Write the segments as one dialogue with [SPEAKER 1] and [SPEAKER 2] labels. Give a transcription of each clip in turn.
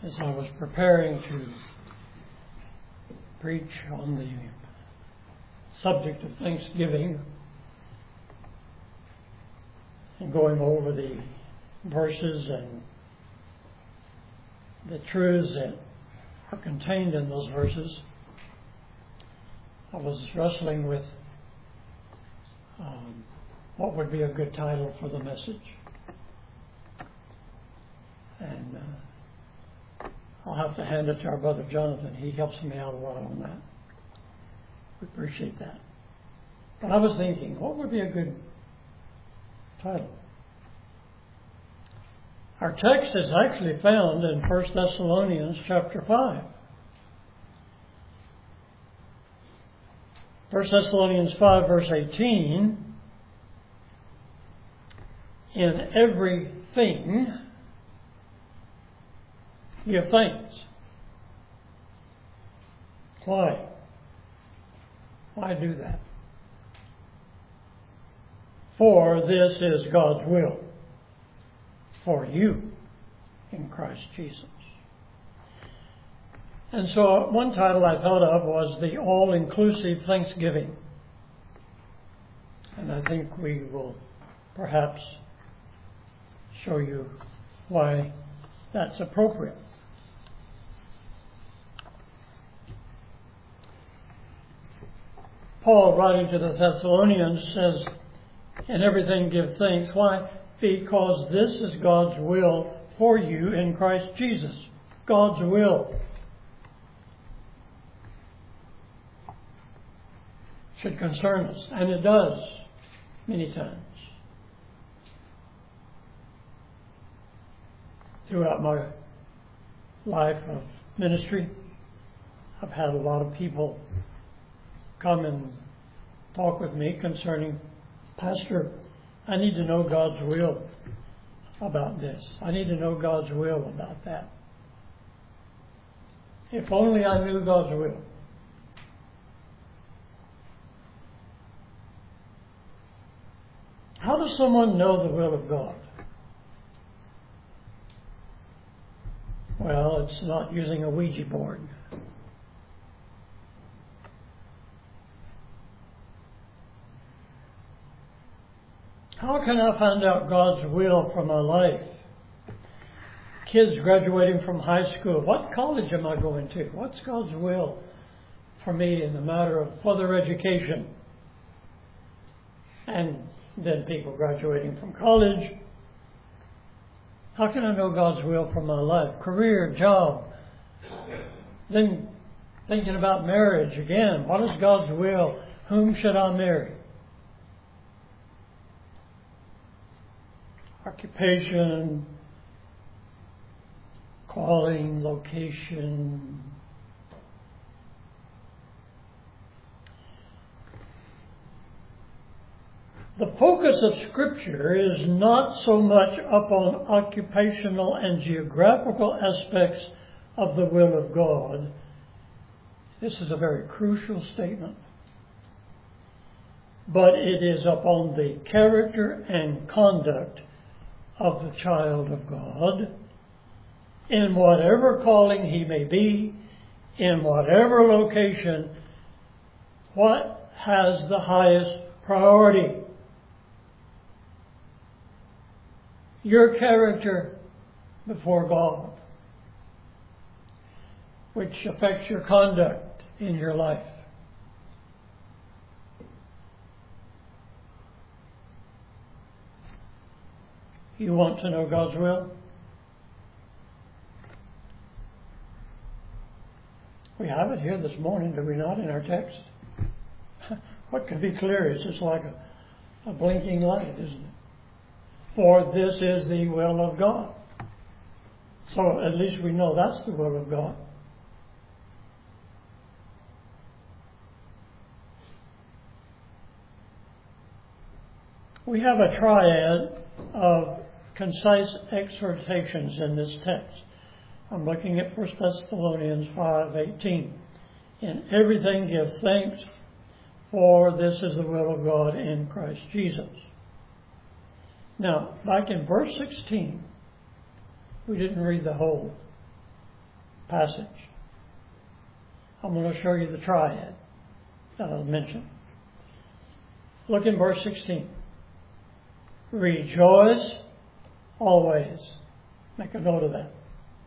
[SPEAKER 1] As I was preparing to preach on the subject of Thanksgiving and going over the verses and the truths that are contained in those verses, I was wrestling with what would be a good title for the message. And I'll have to hand it to our brother Jonathan. He helps me out a lot on that. We appreciate that. But I was thinking, what would be a good title? Our text is actually found in 1 Thessalonians chapter 5. 1 Thessalonians 5 verse 18, in everything give thanks. Why? Why do that? For this is God's will for you in Christ Jesus. And so one title I thought of was the All-Inclusive Thanksgiving. And I think we will perhaps show you why that's appropriate. Paul, writing to the Thessalonians, says, in everything give thanks. Why? Because this is God's will for you in Christ Jesus. God's will should concern us, and it does many times. Throughout my life of ministry, I've had a lot of people come and talk with me concerning, Pastor, I need to know God's will about this. I need to know God's will about that. If only I knew God's will. How does someone know the will of God? Well, it's not using a Ouija board. How can I find out God's will for my life? Kids graduating from high school, what college am I going to? What's God's will for me in the matter of further education? And then people graduating from college. How can I know God's will for my life? Career, job. Then thinking about marriage again. What is God's will? Whom should I marry? Occupation, calling, location. The focus of Scripture is not so much upon occupational and geographical aspects of the will of God. This is a very crucial statement. But it is upon the character and conduct of the child of God, in whatever calling he may be, in whatever location, what has the highest priority? Your character before God, which affects your conduct in your life. You want to know God's will? We have it here this morning, do we not, in our text? What could be clearer? It's just like a blinking light, isn't it? For this is the will of God. So at least we know that's the will of God. We have a triad of concise exhortations in this text. I'm looking at 1 Thessalonians 5:18. In everything give thanks, for this is the will of God in Christ Jesus. Now, back in verse 16, we didn't read the whole passage. I'm going to show you the triad that I mentioned. Look in verse 16. Rejoice always. Make a note of that.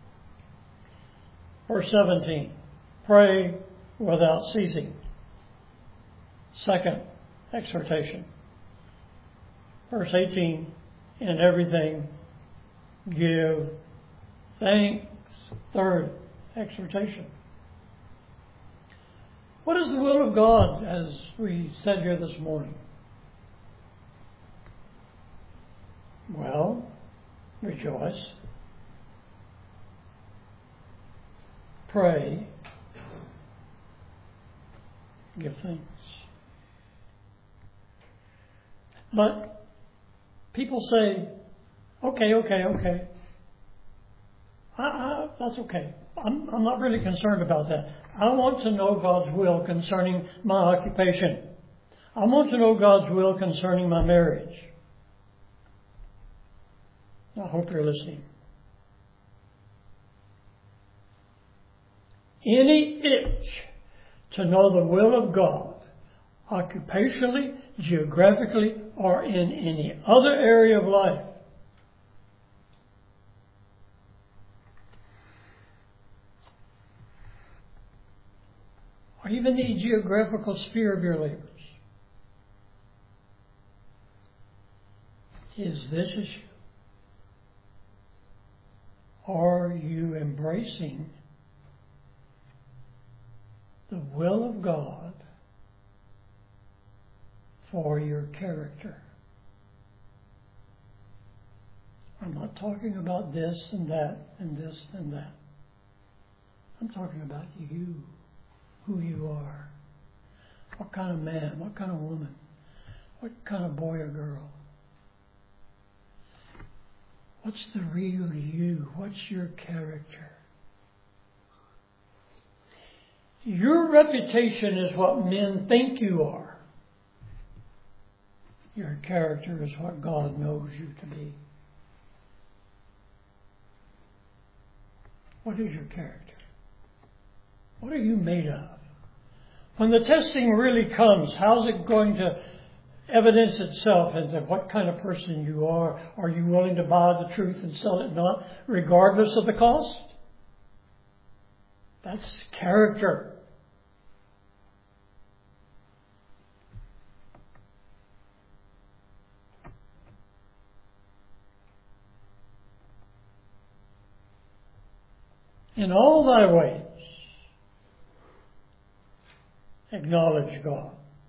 [SPEAKER 1] Verse 17. Pray without ceasing. Second exhortation. Verse 18. In everything give thanks. Third exhortation. What is the will of God as we said here this morning? Well, rejoice, pray, give thanks. But people say, okay. That's okay. I'm not really concerned about that. I want to know God's will concerning my occupation. I want to know God's will concerning my marriage. I hope you're listening. Any itch to know the will of God, occupationally, geographically, or in any other area of life, or even the geographical sphere of your labors, is this issue. Are you embracing the will of God for your character? I'm not talking about this and that and this and that. I'm talking about you, who you are, what kind of man, what kind of woman, what kind of boy or girl. What's the real you? What's your character? Your reputation is what men think you are. Your character is what God knows you to be. What is your character? What are you made of? When the testing really comes, how's it going to evidence itself into what kind of person you are? Are you willing to buy the truth and sell it not, regardless of the cost? That's character. In all thy ways, acknowledge God,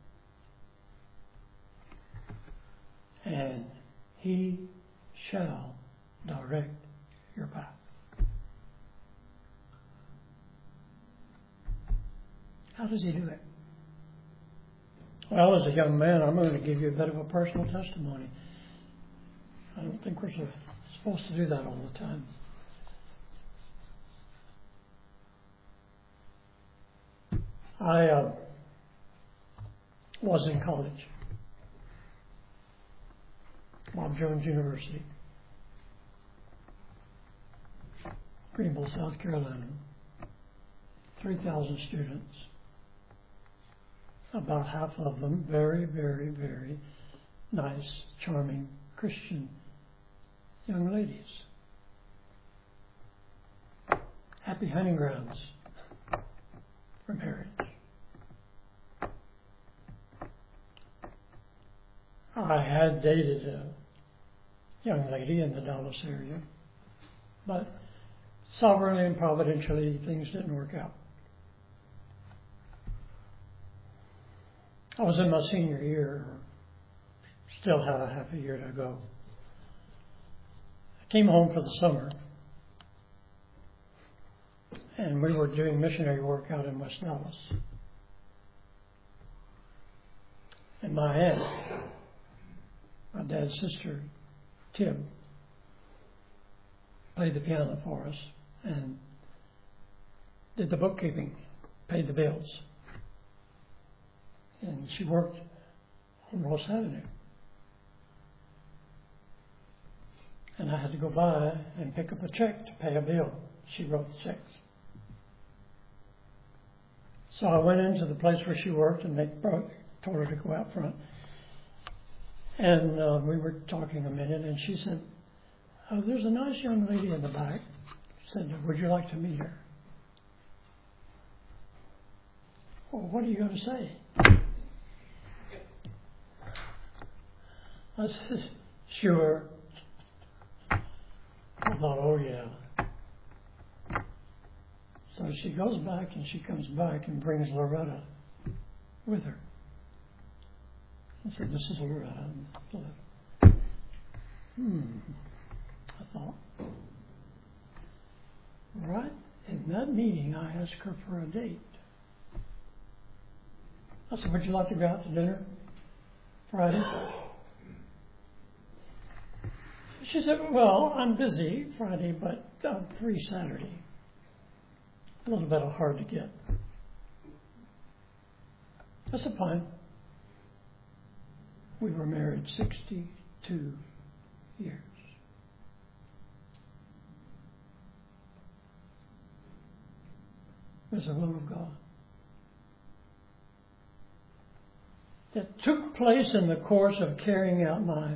[SPEAKER 1] and He shall direct your path. How does He do it? Well, as a young man, I'm going to give you a bit of a personal testimony. I don't think we're supposed to do that all the time. I was in college, Bob Jones University, Greenville, South Carolina, 3,000 students, about half of them very, very, very nice, charming, Christian young ladies. Happy hunting grounds for marriage. I had dated a young lady in the Dallas area, but sovereignly and providentially things didn't work out. I was in my senior year, still had a half a year to go. I came home for the summer, and we were doing missionary work out in West Dallas. And my aunt, my dad's sister, Tib, played the piano for us and did the bookkeeping, paid the bills. And she worked on Ross Avenue. And I had to go by and pick up a check to pay a bill. She wrote the checks. So I went into the place where she worked and they told her to go out front. And we were talking a minute and she said, "Oh, there's a nice young lady in the back." She said, "Would you like to meet her?" "Well, what are you going to say?" I said, "Sure." I thought, "Oh, yeah." So she goes back and she comes back and brings Loretta with her. I said, "This is Loretta." I thought, right in that meeting, I asked her for a date. I said, "Would you like to go out to dinner Friday?" She said, "Well, I'm busy Friday, but I'm free Saturday." A little bit hard to get. I said, "Fine." We were married 62 years. It was the will of God. That took place in the course of carrying out my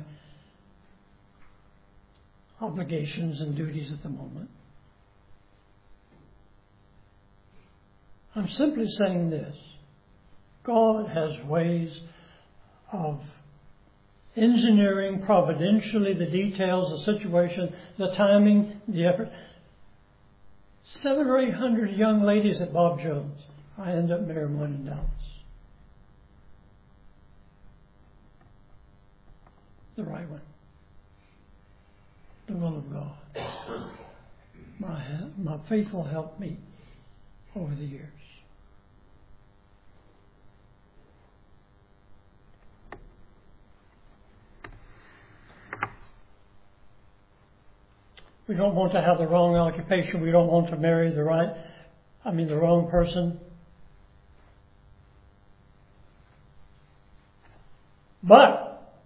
[SPEAKER 1] obligations and duties at the moment. I'm simply saying this. God has ways of engineering providentially the details, the situation, the timing, the effort. 700 or 800 young ladies at Bob Jones. I end up marrying one in Dallas. The right one. The will of God. My faithful helped me over the years. We don't want to have the wrong occupation. We don't want to marry the wrong person. But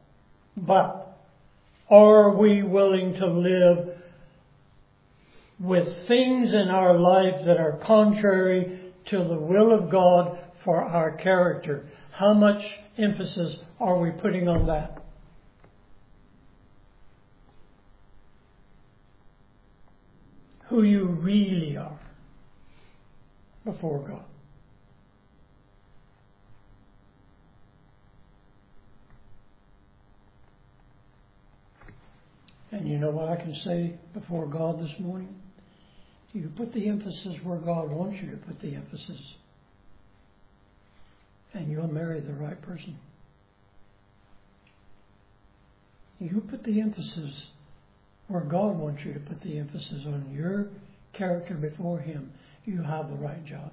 [SPEAKER 1] are we willing to live with things in our life that are contrary to the will of God for our character? How much emphasis are we putting on that? Who you really are before God. And you know what I can say before God this morning? You put the emphasis where God wants you to put the emphasis, and you'll marry the right person. You put the emphasis where God wants you to put the emphasis on your character before Him, you have the right job.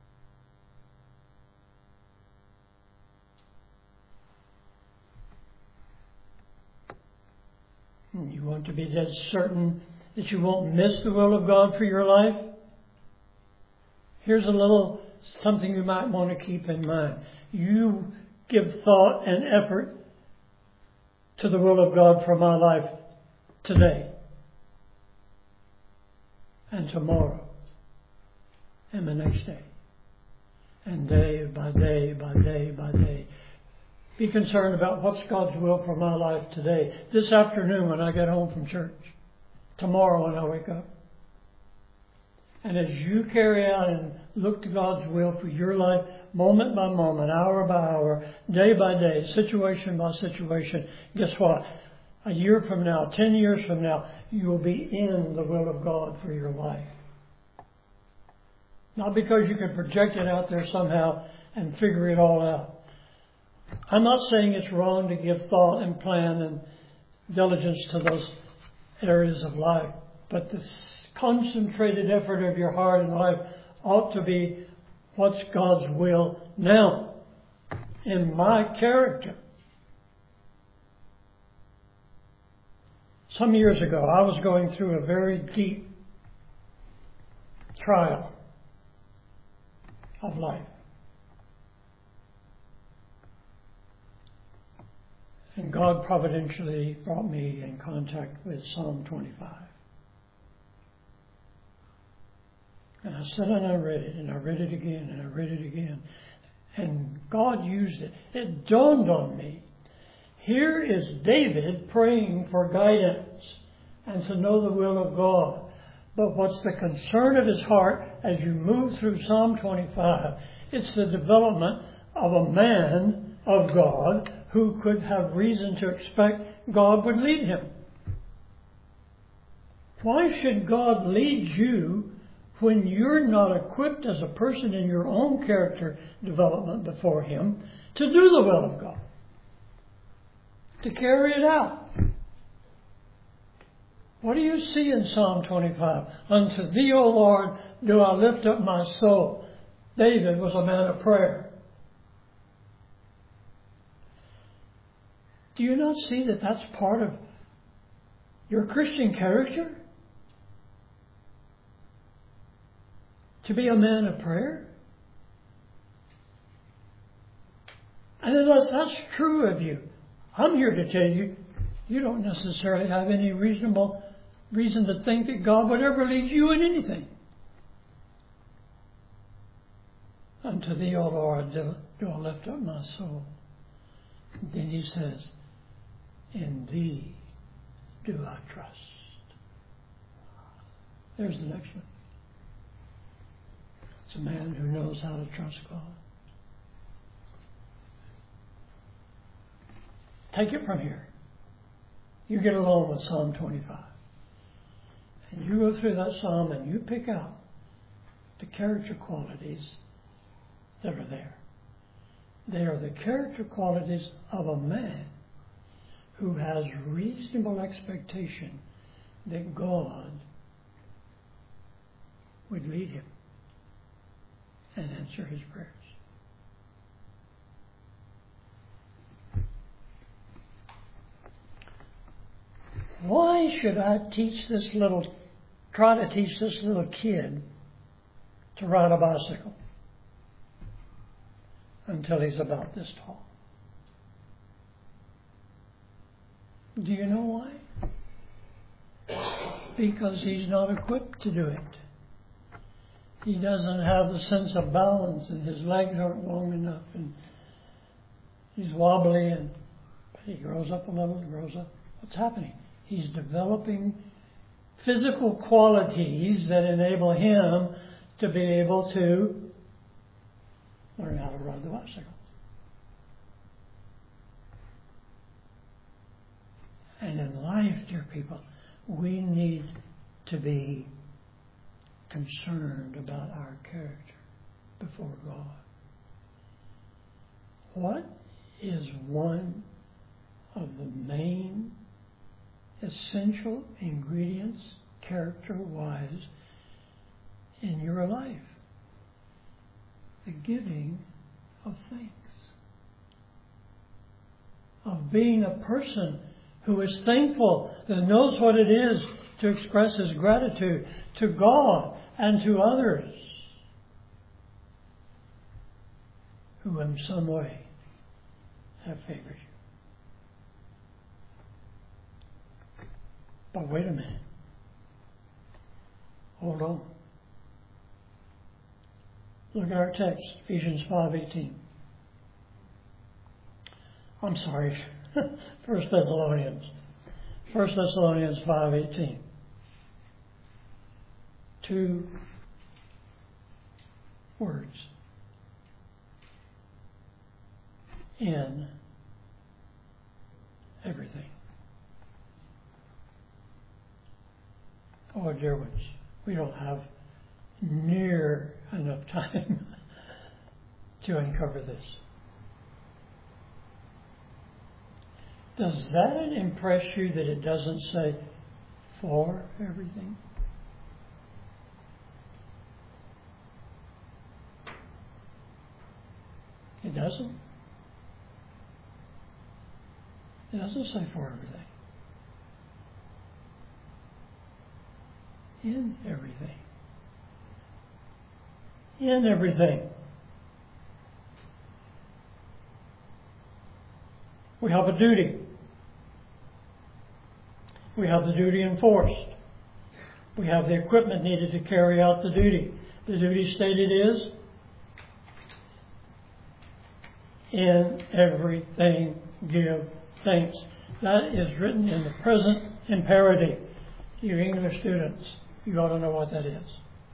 [SPEAKER 1] You want to be dead certain that you won't miss the will of God for your life? Here's a little something you might want to keep in mind. You give thought and effort to the will of God for my life today and tomorrow and the next day and day by day by day by day. Be concerned about what's God's will for my life today, this afternoon when I get home from church, tomorrow when I wake up. And as you carry out and look to God's will for your life, moment by moment, hour by hour, day by day, situation by situation, guess what? A year from now, 10 years from now, you will be in the will of God for your life. Not because you can project it out there somehow and figure it all out. I'm not saying it's wrong to give thought and plan and diligence to those areas of life, but the concentrated effort of your heart and life ought to be what's God's will now in my character. Some years ago, I was going through a very deep trial of life. And God providentially brought me in contact with Psalm 25. And I sat and I read it, and I read it again, and I read it again. And God used it. It dawned on me. Here is David praying for guidance and to know the will of God. But what's the concern of his heart as you move through Psalm 25? It's the development of a man of God who could have reason to expect God would lead him. Why should God lead you when you're not equipped as a person in your own character development before Him to do the will of God, to carry it out? What do you see in Psalm 25? Unto Thee, O Lord, do I lift up my soul. David was a man of prayer. Do you not see that that's part of your Christian character? To be a man of prayer? And unless that's true of you, I'm here to tell you, you don't necessarily have any reasonable reason to think that God would ever lead you in anything. Unto Thee, O Lord, do I lift up my soul. Then he says, in Thee do I trust. There's the next one. It's a man who knows how to trust God. Take it from here. You get along with Psalm 25. And you go through that psalm and you pick out the character qualities that are there. They are the character qualities of a man who has reasonable expectation that God would lead him and answer his prayers. Why should I try to teach this little kid to ride a bicycle until he's about this tall? Do you know why? Because he's not equipped to do it. He doesn't have the sense of balance, and his legs aren't long enough, and he's wobbly, and he grows up a little and grows up. What's happening? He's developing physical qualities that enable him to be able to learn how to ride the bicycle. And in life, dear people, we need to be concerned about our character before God. What is one of the main essential ingredients, character-wise, in your life? The giving of thanks. Of being a person who is thankful, that knows what it is to express his gratitude to God and to others who in some way have favored you. But wait a minute. Hold on. Look at our text, Ephesians 5:18. I'm sorry, 1 Thessalonians. 1 Thessalonians 5:18. 2 words. In everything. Oh, dear ones, we don't have near enough time to uncover this. Does that impress you that it doesn't say for everything? It doesn't. It doesn't say for everything. In everything. In everything. We have a duty. We have the duty enforced. We have the equipment needed to carry out the duty. The duty stated is, in everything give thanks. That is written in the present imperative. You English students, you ought to know what that is.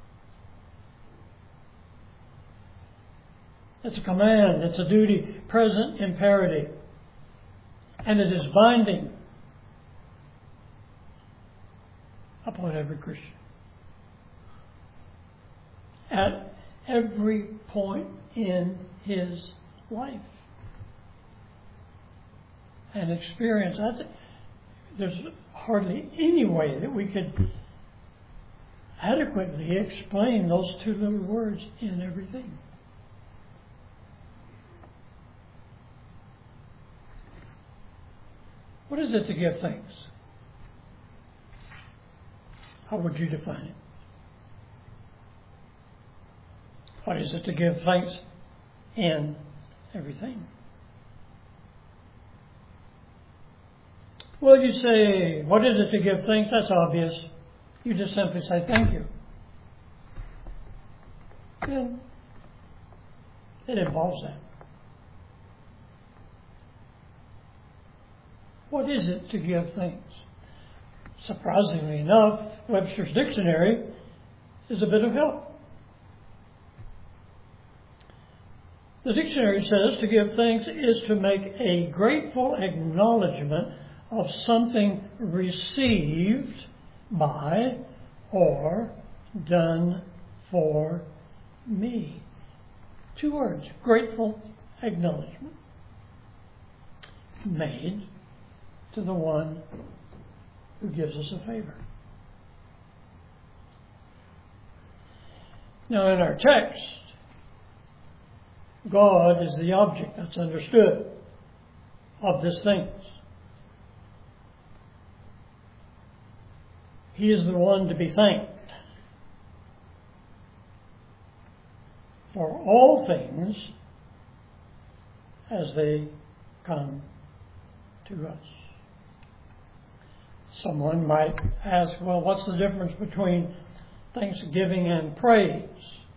[SPEAKER 1] It's a command, it's a duty, present imperative. And it is binding upon every Christian. At every point in his life and experience. There's hardly any way that we could adequately explain those two little words, in everything. What is it to give thanks? How would you define it? What is it to give thanks in everything? Well, you say, what is it to give thanks? That's obvious. You just simply say thank you. And it involves that. What is it to give thanks? Surprisingly enough, Webster's Dictionary is a bit of help. The dictionary says to give thanks is to make a grateful acknowledgement of something received by or done for me. Two words, grateful acknowledgement, made to the one who gives us a favor. Now in our text, God is the object that's understood of these things. He is the one to be thanked for all things as they come to us. Someone might ask, well, what's the difference between thanksgiving and praise?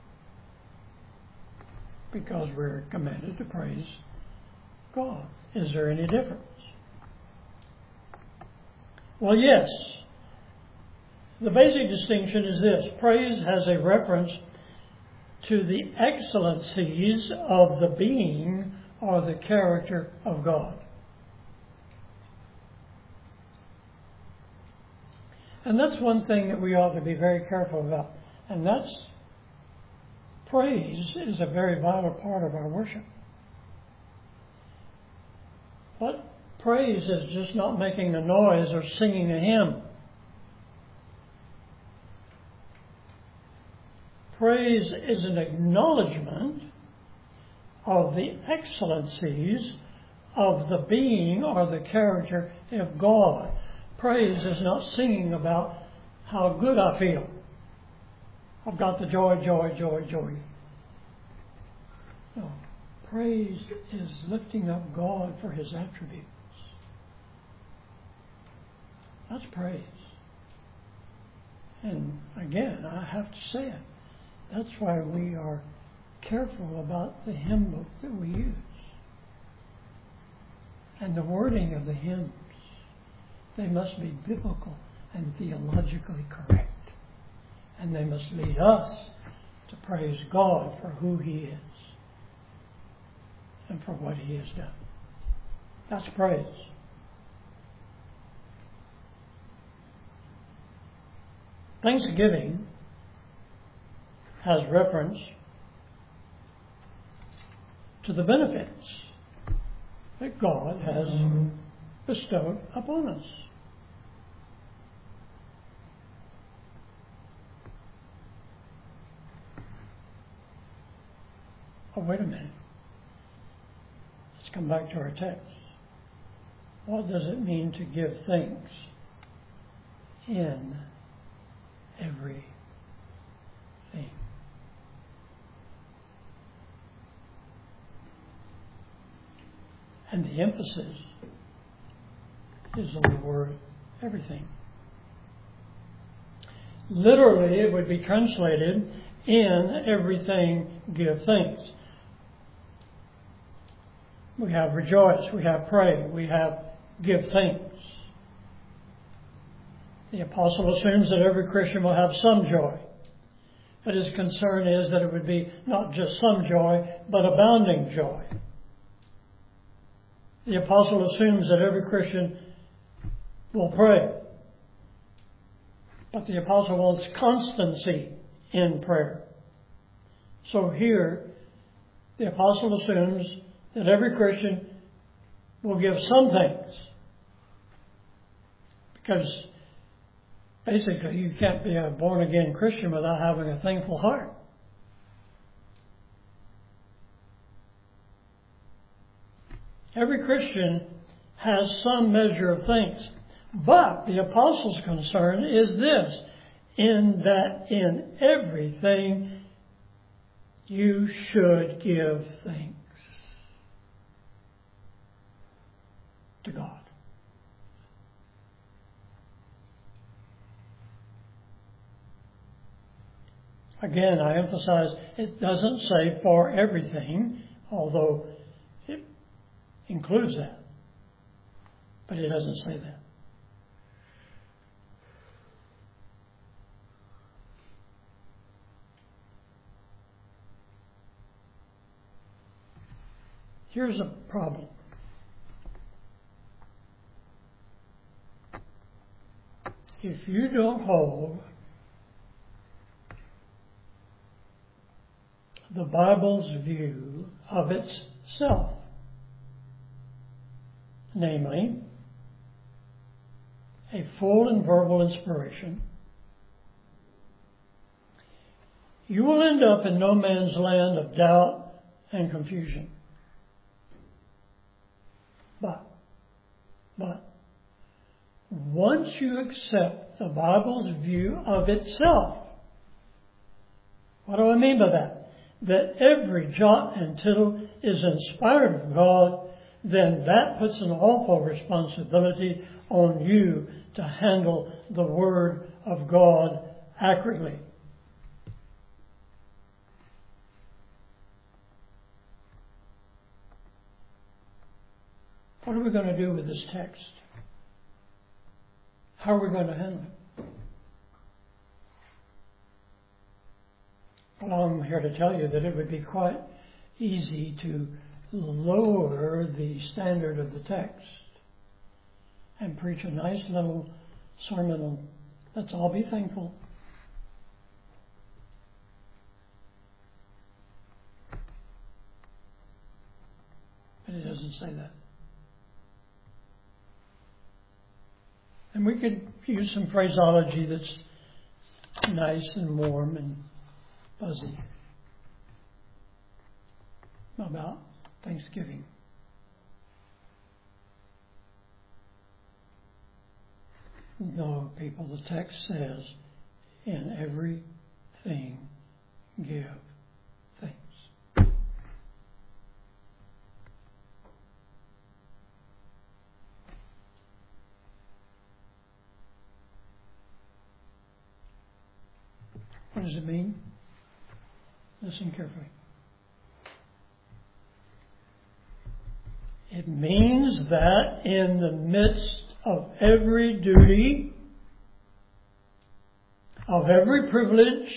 [SPEAKER 1] Because we're commanded to praise God. Is there any difference? Well, yes. The basic distinction is this. Praise has a reference to the excellencies of the being or the character of God. And that's one thing that we ought to be very careful about. And that's praise is a very vital part of our worship. But praise is just not making a noise or singing a hymn. Praise is an acknowledgement of the excellencies of the being or the character of God. Praise is not singing about how good I feel. I've got the joy, joy, joy, joy. No. Praise is lifting up God for His attributes. That's praise. And again, I have to say it. That's why we are careful about the hymn book that we use. And the wording of the hymns. They must be biblical and theologically correct. And they must lead us to praise God for who He is and for what He has done. That's praise. Thanksgiving has reference to the benefits that God has bestowed upon us. Oh, wait a minute. Let's come back to our text. What does it mean to give thanks in everything? And the emphasis is on the word everything. Literally, it would be translated in everything give thanks. We have rejoice, we have pray, we have give thanks. The apostle assumes that every Christian will have some joy. But his concern is that it would be not just some joy, but abounding joy. The apostle assumes that every Christian will pray. But the apostle wants constancy in prayer. So here, the apostle assumes that every Christian will give some thanks. Because basically, you can't be a born-again Christian without having a thankful heart. Every Christian has some measure of thanks. But the apostle's concern is this, in that in everything you should give thanks to God. Again, I emphasize it doesn't say for everything, although it includes that. But it doesn't say that. Here's a problem. If you don't hold the Bible's view of itself, namely, a full and verbal inspiration, you will end up in no man's land of doubt and confusion. But once you accept the Bible's view of itself, what do I mean by that? That every jot and tittle is inspired of God, then that puts an awful responsibility on you to handle the Word of God accurately. What are we going to do with this text? How are we going to handle it? Well, I'm here to tell you that it would be quite easy to lower the standard of the text and preach a nice little sermon on, let's all be thankful. But it doesn't say that. And we could use some phraseology that's nice and warm and fuzzy about Thanksgiving. No, people, the text says, in everything give thanks. What does it mean? Listen carefully. It means that in the midst of every duty, of every privilege,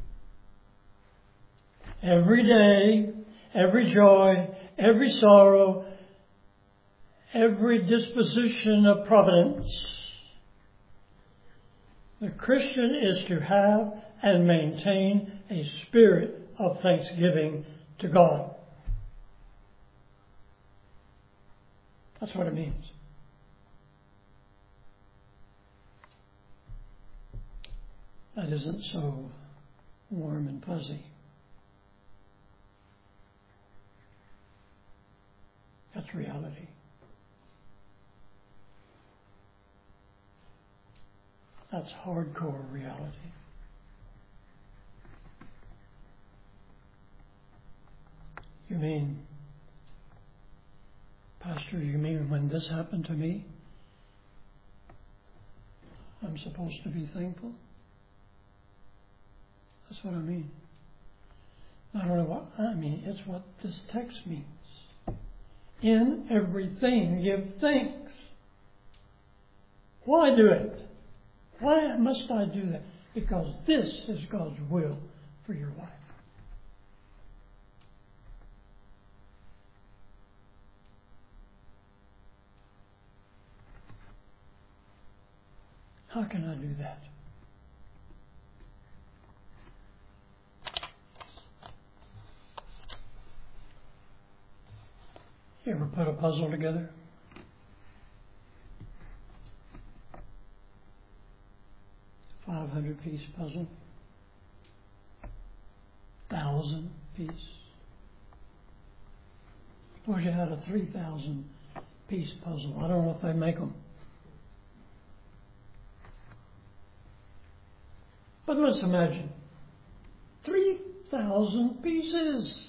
[SPEAKER 1] every day, every joy, every sorrow, every disposition of providence, the Christian is to have and maintain a spirit of thanksgiving to God. That's what it means. That isn't so warm and fuzzy. That's reality. That's hardcore reality. You mean, Pastor, you mean when this happened to me, I'm supposed to be thankful? That's what I mean. I don't know what I mean. It's what this text means. In everything, give thanks. Why do it? Why must I do that? Because this is God's will for your life. How can I do that? You ever put a puzzle together? A 500-piece puzzle? 1,000-piece? Suppose you had a 3,000-piece puzzle. I don't know if they make them. But let's imagine 3,000 pieces.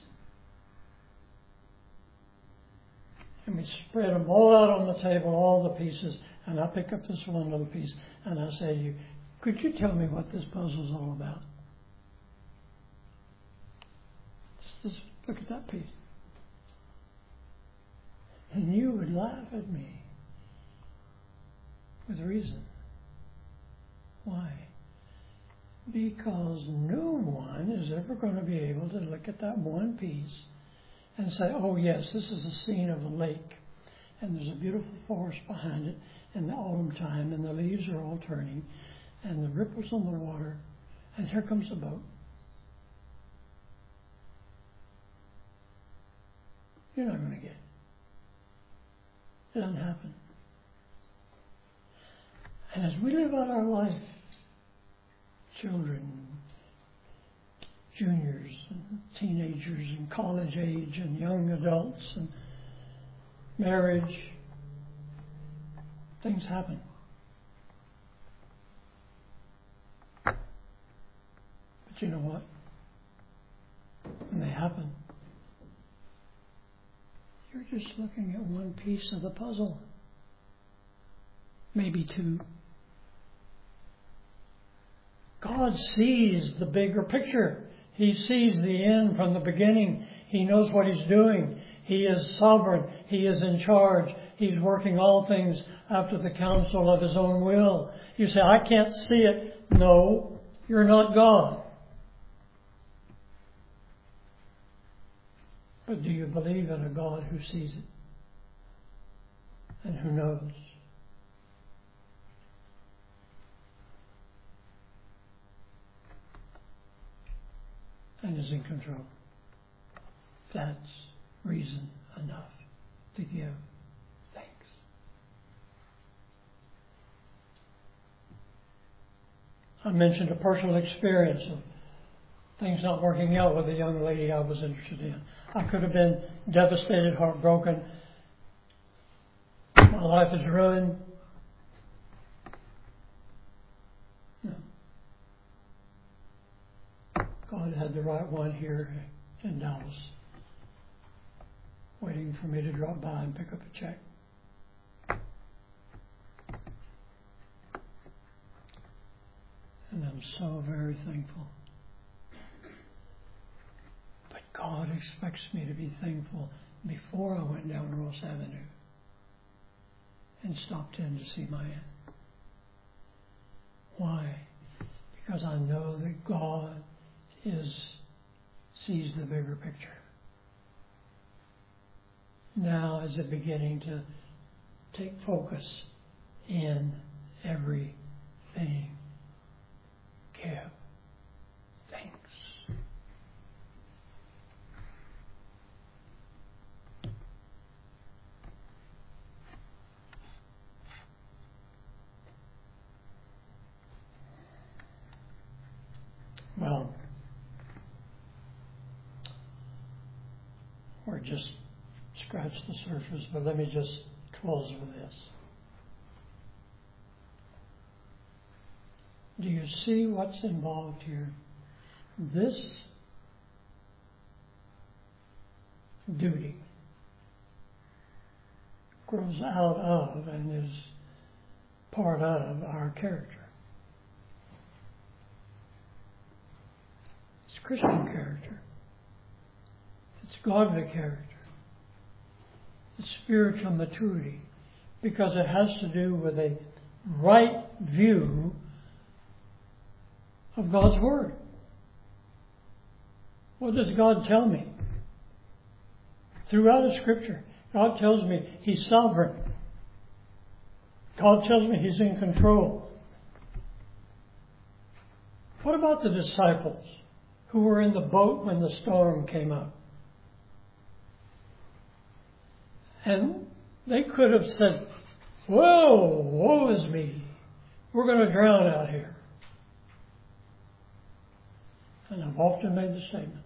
[SPEAKER 1] And we spread them all out on the table, all the pieces, and I pick up this one little piece and I say to you, could you tell me what this puzzle's all about? Just look at that piece. And you would laugh at me with reason. Why? Because no one is ever going to be able to look at that one piece and say, oh yes, this is a scene of a lake, and there's a beautiful forest behind it in the autumn time, and the leaves are all turning, and the ripples on the water, and here comes a boat. You're not going to get it. It doesn't happen. And as we live out our life, children, juniors, and teenagers, and college age, and young adults, and marriage, things happen. But you know what? When they happen, you're just looking at one piece of the puzzle. Maybe two. God sees the bigger picture. He sees the end from the beginning. He knows what He's doing. He is sovereign. He is in charge. He's working all things after the counsel of His own will. You say, I can't see it. No, you're not God. But do you believe in a God who sees it and who knows? And is in control? That's reason enough to give thanks. I mentioned a personal experience of things not working out with a young lady I was interested in. I could have been devastated, heartbroken. My life is ruined. No. God had the right one here in Dallas, waiting for me to drop by and pick up a check. And I'm so very thankful. But God expects me to be thankful before I went down Ross Avenue and stopped in to see my aunt. Why? Because I know that God sees the bigger picture. Now is it beginning to take focus in everything? Give thanks. Well, we're just scratched the surface, but let me just close with this. Do you see what's involved here? This duty grows out of and is part of our character. It's Christian character. It's godly character. It's spiritual maturity, because it has to do with a right view of God's Word. What does God tell me? Throughout the Scripture, God tells me He's sovereign. God tells me He's in control. What about the disciples who were in the boat when the storm came up? And they could have said, "Whoa, woe is me. We're going to drown out here." And I've often made the statement,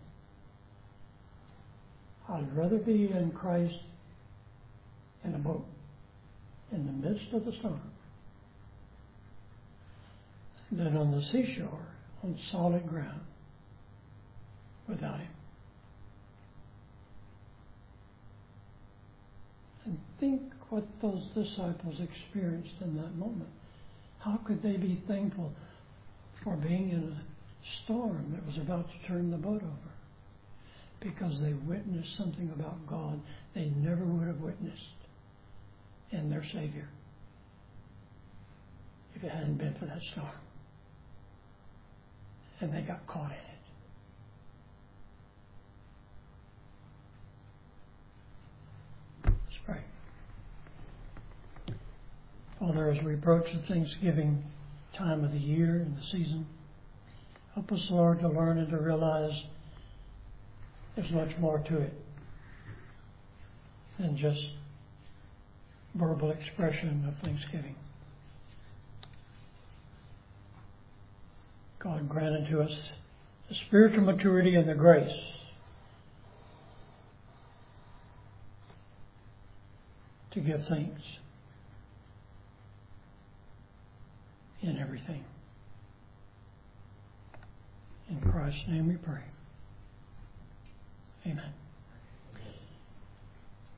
[SPEAKER 1] I'd rather be in Christ in a boat in the midst of the storm than on the seashore on solid ground without Him. And think what those disciples experienced in that moment. How could they be thankful for being in a storm that was about to turn the boat over? Because they witnessed something about God they never would have witnessed in their Savior if it hadn't been for that storm. And they got caught in it. Let's pray. Father, as we approach the Thanksgiving time of the year and the season, help us, Lord, to learn and to realize there's much more to it than just verbal expression of thanksgiving. God granted to us the spiritual maturity and the grace to give thanks in everything. In Christ's name we pray. Amen.